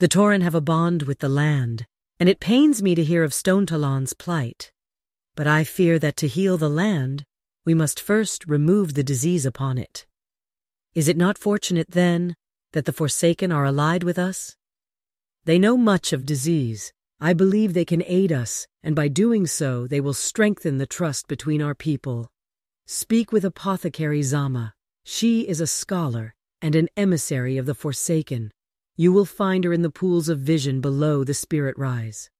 The Tauren have a bond with the land, and it pains me to hear of Stone Talon's plight. But I fear that to heal the land, we must first remove the disease upon it. Is it not fortunate, then, that the Forsaken are allied with us? They know much of disease. I believe they can aid us, and by doing so they will strengthen the trust between our people. Speak with Apothecary Zama. She is a scholar and an emissary of the Forsaken. You will find her in the pools of vision below the Spirit Rise.